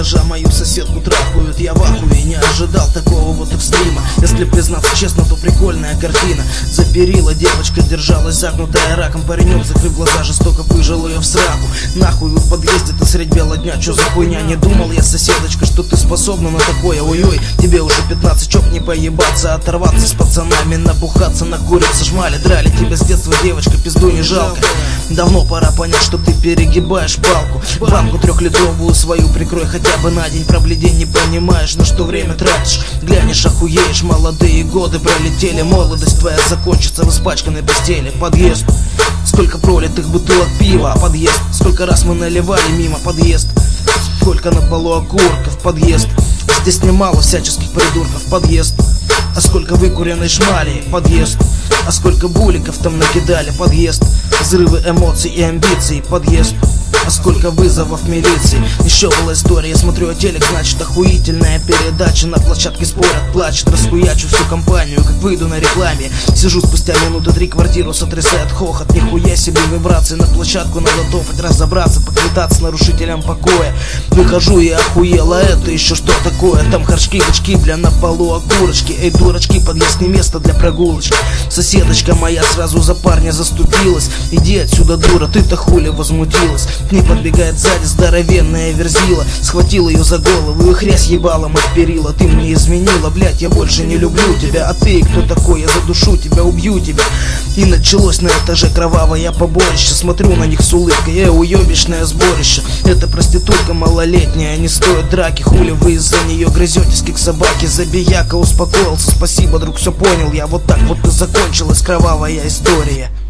Госпожа мою соседку трахают, я в ахуе, не ожидал такого вот экстрима. Если признаться честно, то прикольная картина. За перила девочка держалась, загнутая раком. Паренек, закрыв глаза, жестоко выжил ее в сраку. Нахуй вы в подъезде, ты средь бела дня, чё за хуйня? Не думал я, соседочка, что ты способна на такое. Ой-ой, тебе уже 15, чоп не поебаться, оторваться с пацанами, набухаться, накуриться, жмали, драли тебя с детства, девочка, пизду не жалко. Давно пора понять, что ты перегибаешь палку. Банку 3-литровую свою прикрой хотя бы на день. Пробледень не понимаешь, на что время тратишь. Глянешь, охуеешь, молодые годы пролетели. Молодость твоя закончится в испачканной постели. Подъезд, сколько пролитых бутылок пива. Подъезд, сколько раз мы наливали мимо. Подъезд, сколько на полу окурков. Подъезд, здесь немало всяческих придурков. Подъезд, а сколько выкуренной шмали. Подъезд, а сколько буликов там накидали. Подъезд, взрывы эмоций и амбиций. Подъезд, а сколько вызовов милиции. Еще была история, я смотрю телек, значит охуительная передача. На площадке спорят, плачет, расхуячу всю компанию, как выйду на рекламе. Сижу спустя минуты 3, квартиру сотрясает хохот. Нихуя себе вибрации, на площадку надо топать, разобраться, поквитаться с нарушителем покоя. Выхожу и охуела, это еще что такое? Там харчки, гачки, бля, на полу окурочки. Эй, дурачки, подъезд не место для прогулочки. Соседочка моя сразу за парня заступилась. Иди отсюда, дура, ты-то хули возмутилась. К ней подбегает сзади здоровенная верзила. Схватил ее за голову и хрясь ебалом от перила. Ты мне изменила, блять, я больше не люблю тебя. А ты кто такой? Я задушу тебя, убью тебя. И началось на этаже кровавое побоище. Смотрю на них с улыбкой, уебищное сборище. Это проститутка малолетняя, не стоит драки. Хули вы из-за нее грызетесь, как собаки. Забияка успокоился, спасибо, друг, все понял я. Вот так вот и закончилась кровавая история.